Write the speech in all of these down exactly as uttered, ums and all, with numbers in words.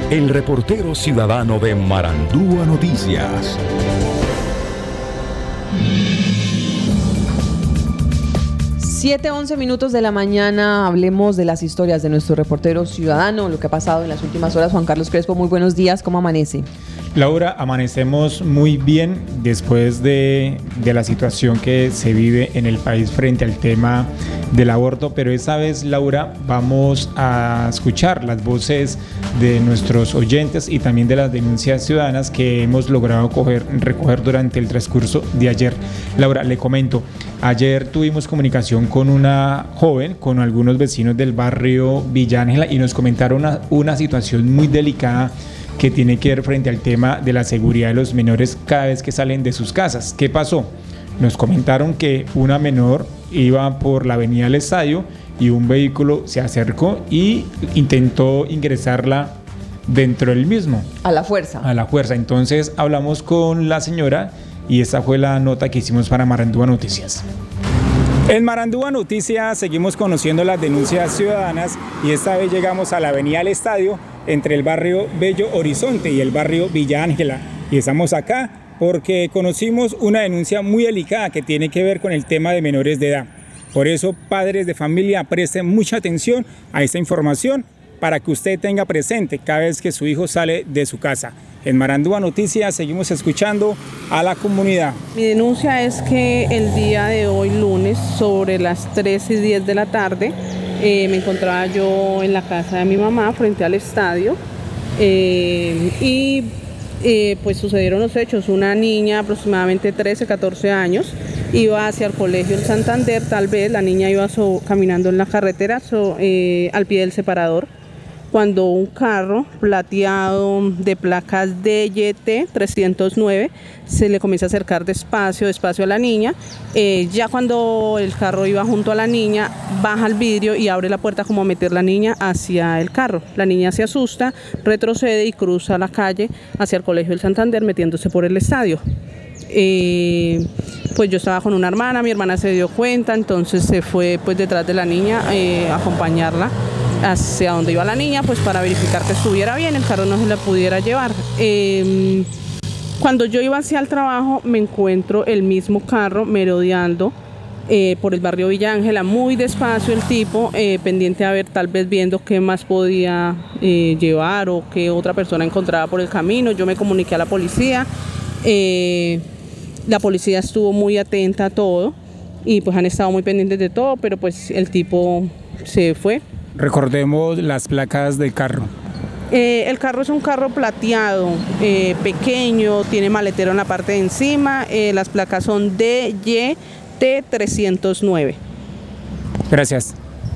el reportero ciudadano de Marandúa Noticias. siete once minutos de la mañana, hablemos de las historias de nuestro reportero ciudadano, lo que ha pasado en las últimas horas. Juan Carlos Crespo, muy buenos días, ¿cómo amanece? Laura, amanecemos muy bien después de, de la situación que se vive en el país frente al tema del aborto, pero esta vez, Laura, vamos a escuchar las voces de nuestros oyentes y también de las denuncias ciudadanas que hemos logrado coger, recoger durante el transcurso de ayer. Laura, le comento, ayer tuvimos comunicación con una joven, con algunos vecinos del barrio Villa Ángela, y nos comentaron una, una situación muy delicada que tiene que ver frente al tema de la seguridad de los menores cada vez que salen de sus casas. ¿Qué pasó? Nos comentaron que una menor iba por la avenida del estadio y un vehículo se acercó y intentó ingresarla dentro del mismo. A la fuerza. A la fuerza. Entonces hablamos con la señora y esta fue la nota que hicimos para Marandúa Noticias. En Marandúa Noticias seguimos conociendo las denuncias ciudadanas y esta vez llegamos a la avenida del estadio entre el barrio Bello Horizonte y el barrio Villa Ángela. Y estamos acá porque conocimos una denuncia muy delicada que tiene que ver con el tema de menores de edad. Por eso, padres de familia, presten mucha atención a esta información para que usted tenga presente cada vez que su hijo sale de su casa. En Marandúa Noticias seguimos escuchando a la comunidad. Mi denuncia es que el día de hoy, lunes, sobre las tres y diez de la tarde, eh, me encontraba yo en la casa de mi mamá frente al estadio eh, y eh, pues sucedieron los hechos. Una niña aproximadamente trece, catorce años iba hacia el colegio El Santander, tal vez la niña iba so, caminando en la carretera so, eh, al pie del separador, cuando un carro plateado de placas D Y T trescientos nueve se le comienza a acercar despacio, despacio a la niña. Eh, ya cuando el carro iba junto a la niña, baja el vidrio y abre la puerta como a meter la niña hacia el carro. La niña se asusta, retrocede y cruza la calle hacia el colegio del Santander metiéndose por el estadio. Eh, pues yo estaba con una hermana, mi hermana se dio cuenta, entonces se fue pues detrás de la niña eh, a acompañarla hacia donde iba la niña, pues para verificar que estuviera bien, el carro no se la pudiera llevar. Eh, cuando yo iba hacia el trabajo me encuentro el mismo carro merodeando eh, por el barrio Villa Ángela, muy despacio el tipo, eh, pendiente a ver, tal vez viendo qué más podía eh, llevar o qué otra persona encontraba por el camino. Yo me comuniqué a la policía, eh, la policía estuvo muy atenta a todo y pues han estado muy pendientes de todo, pero pues el tipo se fue. Recordemos las placas del carro. Eh, el carro es un carro plateado, eh, pequeño, tiene maletero en la parte de encima, eh, las placas son D Y T trescientos nueve. Gracias.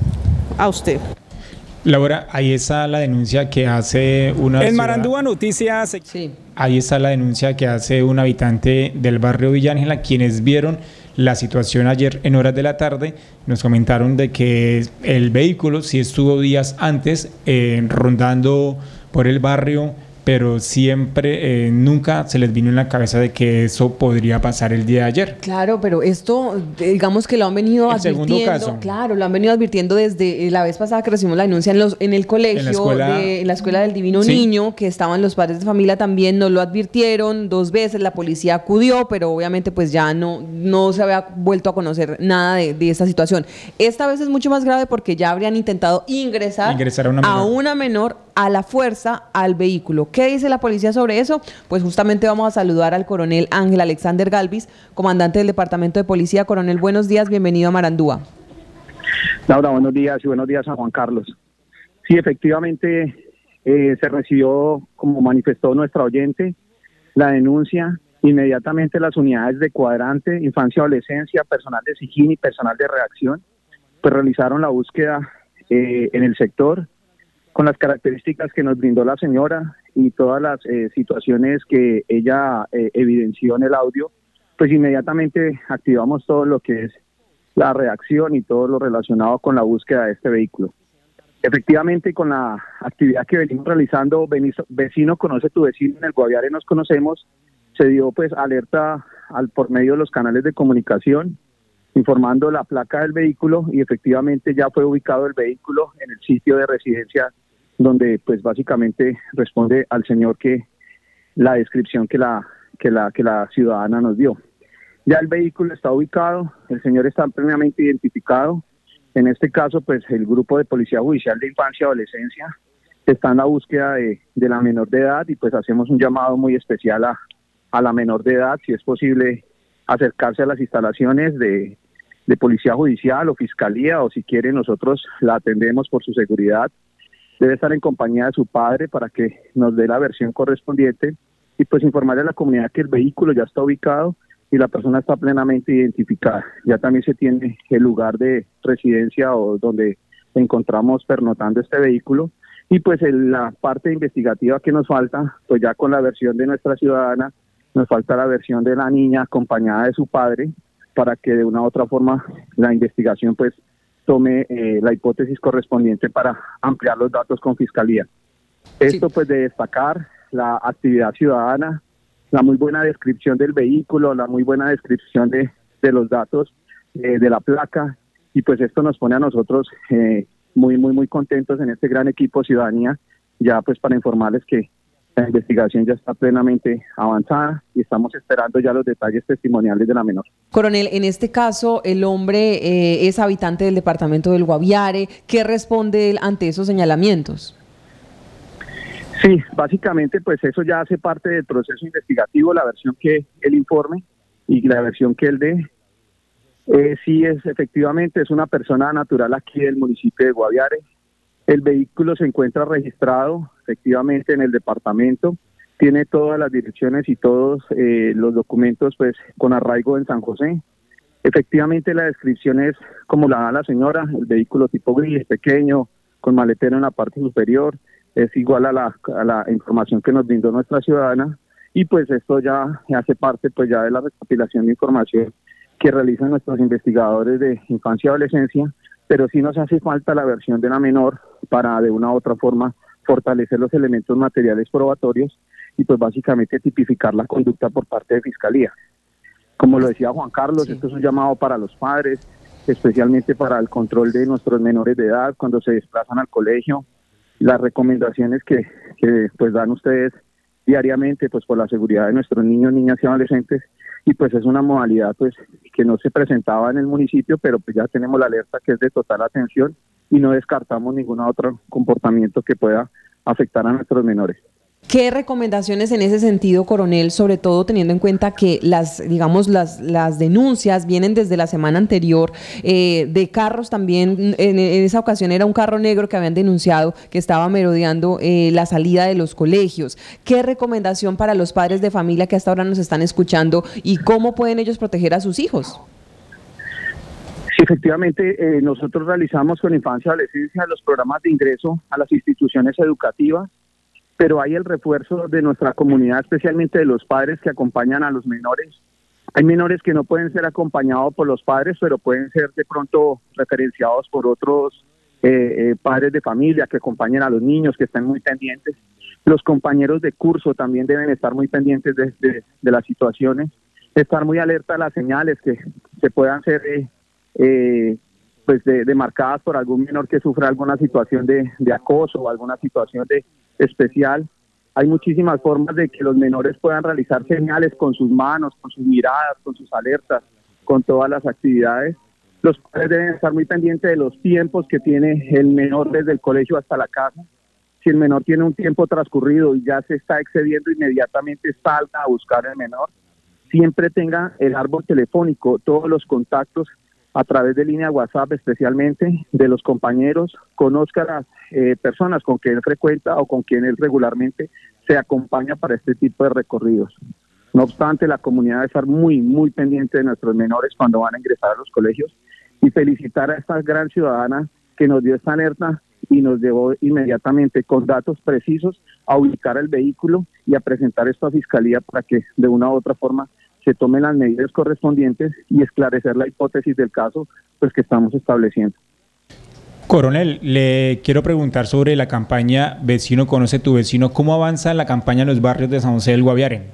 A usted. Laura, ahí está la denuncia que hace una... En Marandúa Noticias... Sí. Ahí está la denuncia que hace un habitante del barrio Villa Ángela, quienes vieron la situación ayer en horas de la tarde. Nos comentaron de que el vehículo sí estuvo días antes eh, rondando por el barrio, pero siempre, eh, nunca se les vino en la cabeza de que eso podría pasar el día de ayer. Claro, pero esto, digamos que lo han venido El advirtiendo. segundo caso. Claro, lo han venido advirtiendo desde la vez pasada que recibimos la denuncia en, los, en el colegio, En la escuela, de, en la escuela del Divino sí. Niño, que estaban los padres de familia también, nos lo advirtieron dos veces, la policía acudió, pero obviamente pues ya no, no se había vuelto a conocer nada de, de esta situación. Esta vez es mucho más grave porque ya habrían intentado ingresar, ingresar a, una menor. a una menor a la fuerza al vehículo. ¿Qué dice la policía sobre eso? Pues justamente vamos a saludar al coronel Ángel Alexander Galvis, comandante del Departamento de Policía. Coronel, buenos días, bienvenido a Marandúa. Laura, buenos días y buenos días a Juan Carlos. Sí, efectivamente eh, se recibió, como manifestó nuestra oyente, la denuncia. Inmediatamente las unidades de cuadrante, infancia y adolescencia, personal de SIGIN y personal de reacción, pues realizaron la búsqueda eh, en el sector, con las características que nos brindó la señora y todas las eh, situaciones que ella eh, evidenció en el audio, pues inmediatamente activamos todo lo que es la reacción y todo lo relacionado con la búsqueda de este vehículo. Efectivamente, con la actividad que venimos realizando, Vecino Conoce tu Vecino, en el Guaviare nos conocemos, se dio pues alerta al por medio de los canales de comunicación, informando la placa del vehículo, y efectivamente ya fue ubicado el vehículo en el sitio de residencia donde pues básicamente responde al señor que la descripción que la, que la, que la ciudadana nos dio. Ya el vehículo está ubicado, el señor está plenamente identificado. En este caso, pues el grupo de Policía Judicial de Infancia y Adolescencia está en la búsqueda de, de la menor de edad y pues hacemos un llamado muy especial a, a la menor de edad, si es posible acercarse a las instalaciones de, de Policía Judicial o Fiscalía, o si quiere nosotros la atendemos por su seguridad. Debe estar en compañía de su padre para que nos dé la versión correspondiente y pues informarle a la comunidad que el vehículo ya está ubicado y la persona está plenamente identificada. Ya también se tiene el lugar de residencia o donde encontramos pernotando este vehículo. Y pues en la parte investigativa que nos falta, pues ya con la versión de nuestra ciudadana, nos falta la versión de la niña acompañada de su padre, para que de una u otra forma la investigación pues tome eh, la hipótesis correspondiente para ampliar los datos con Fiscalía. Esto pues de destacar la actividad ciudadana, la muy buena descripción del vehículo, la muy buena descripción de, de los datos eh, de la placa, y pues esto nos pone a nosotros eh, muy, muy, muy contentos en este gran equipo Ciudadanía, ya pues para informarles que la investigación ya está plenamente avanzada y estamos esperando ya los detalles testimoniales de la menor. Coronel, en este caso el hombre eh, es habitante del departamento del Guaviare. ¿Qué responde él ante esos señalamientos? Sí, básicamente pues eso ya hace parte del proceso investigativo, la versión que él informe y la versión que él dé. Eh, sí, es efectivamente es una persona natural aquí del municipio de Guaviare. El vehículo se encuentra registrado efectivamente en el departamento, tiene todas las direcciones y todos eh, los documentos pues con arraigo en San José. Efectivamente la descripción es como la da la señora, el vehículo tipo gris, pequeño, con maletero en la parte superior, es igual a la, a la información que nos brindó nuestra ciudadana, y pues esto ya hace parte pues ya de la recopilación de información que realizan nuestros investigadores de infancia y adolescencia, pero sí nos hace falta la versión de la menor para de una u otra forma fortalecer los elementos materiales probatorios y pues básicamente tipificar la conducta por parte de Fiscalía. Como lo decía Juan Carlos, sí. Esto es un llamado para los padres, especialmente para el control de nuestros menores de edad cuando se desplazan al colegio, las recomendaciones que, que pues dan ustedes diariamente pues por la seguridad de nuestros niños, niñas y adolescentes, y pues es una modalidad pues que no se presentaba en el municipio, pero pues ya tenemos la alerta que es de total atención y no descartamos ningún otro comportamiento que pueda afectar a nuestros menores. ¿Qué recomendaciones en ese sentido, coronel, sobre todo teniendo en cuenta que las, digamos, las, las denuncias vienen desde la semana anterior, eh, de carros también? En, en esa ocasión era un carro negro que habían denunciado que estaba merodeando eh, la salida de los colegios. ¿Qué recomendación para los padres de familia que hasta ahora nos están escuchando y cómo pueden ellos proteger a sus hijos? Sí, efectivamente, eh, nosotros realizamos con Infancia y Adolescencia los programas de ingreso a las instituciones educativas, pero hay el refuerzo de nuestra comunidad, especialmente de los padres que acompañan a los menores. Hay menores que no pueden ser acompañados por los padres, pero pueden ser de pronto referenciados por otros eh, eh, padres de familia que acompañen a los niños, que estén muy pendientes. Los compañeros de curso también deben estar muy pendientes de, de, de las situaciones, estar muy alerta a las señales que se puedan ser eh, eh, pues de, de marcadas por algún menor que sufra alguna situación de, de acoso o alguna situación de especial. Hay muchísimas formas de que los menores puedan realizar señales con sus manos, con sus miradas, con sus alertas, con todas las actividades. Los padres deben estar muy pendientes de los tiempos que tiene el menor desde el colegio hasta la casa. Si el menor tiene un tiempo transcurrido y ya se está excediendo, inmediatamente salga a buscar al menor. Siempre tenga el árbol telefónico, todos los contactos a través de línea WhatsApp, especialmente de los compañeros, conozca a las eh, personas con quien él frecuenta o con quien él regularmente se acompaña para este tipo de recorridos. No obstante, la comunidad debe estar muy, muy pendiente de nuestros menores cuando van a ingresar a los colegios, y felicitar a esta gran ciudadana que nos dio esta alerta y nos llevó inmediatamente con datos precisos a ubicar el vehículo y a presentar esto a Fiscalía para que de una u otra forma se tomen las medidas correspondientes y esclarecer la hipótesis del caso pues que estamos estableciendo. Coronel, le quiero preguntar sobre la campaña Vecino Conoce Tu Vecino. ¿Cómo avanza la campaña en los barrios de San José del Guaviare?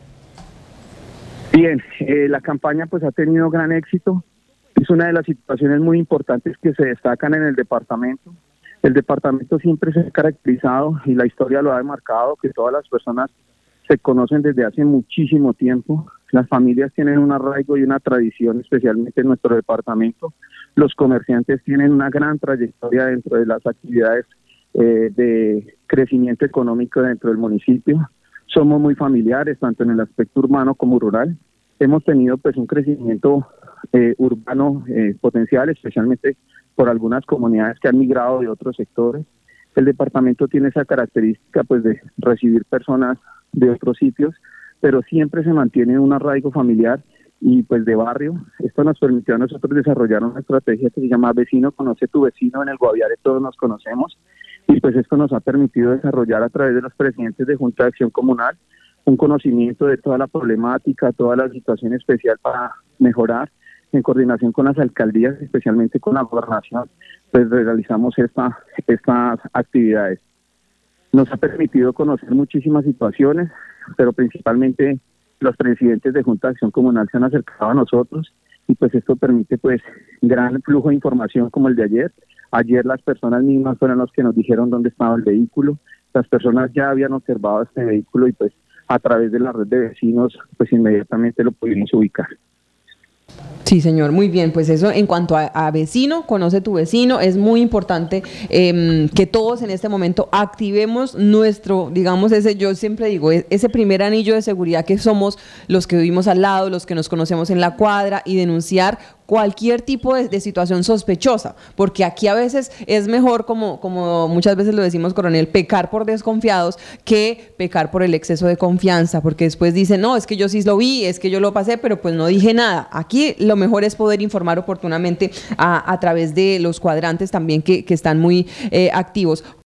Bien, eh, la campaña pues ha tenido gran éxito. Es una de las situaciones muy importantes que se destacan en el departamento. El departamento siempre se ha caracterizado, y la historia lo ha demarcado, que todas las personas se conocen desde hace muchísimo tiempo. Las familias tienen un arraigo y una tradición, especialmente en nuestro departamento. Los comerciantes tienen una gran trayectoria dentro de las actividades eh, de crecimiento económico dentro del municipio. Somos muy familiares, tanto en el aspecto urbano como rural. Hemos tenido pues un crecimiento eh, urbano eh, potencial, especialmente por algunas comunidades que han migrado de otros sectores. El departamento tiene esa característica pues de recibir personas de otros sitios, pero siempre se mantiene un arraigo familiar y pues de barrio. Esto nos permitió a nosotros desarrollar una estrategia que se llama Vecino Conoce tu Vecino. En el Guaviare todos nos conocemos, y pues esto nos ha permitido desarrollar a través de los presidentes de Junta de Acción Comunal un conocimiento de toda la problemática, toda la situación especial para mejorar. En coordinación con las alcaldías, especialmente con la gobernación, pues realizamos esta, estas actividades. Nos ha permitido conocer muchísimas situaciones, pero principalmente los presidentes de Junta de Acción Comunal se han acercado a nosotros, y pues esto permite pues gran flujo de información como el de ayer. Ayer las personas mismas fueron los que nos dijeron dónde estaba el vehículo. Las personas ya habían observado este vehículo y pues a través de la red de vecinos pues inmediatamente lo pudimos ubicar. Sí, señor, muy bien. Pues eso en cuanto a, a vecino, conoce tu vecino, es muy importante eh, que todos en este momento activemos nuestro, digamos, ese, yo siempre digo, ese primer anillo de seguridad que somos los que vivimos al lado, los que nos conocemos en la cuadra, y denunciar cualquier tipo de, de situación sospechosa, porque aquí a veces es mejor, como, como muchas veces lo decimos, coronel, pecar por desconfiados que pecar por el exceso de confianza, porque después dicen, no, es que yo sí lo vi, es que yo lo pasé, pero pues no dije nada. Aquí lo mejor es poder informar oportunamente a, a través de los cuadrantes también que, que están muy eh, activos.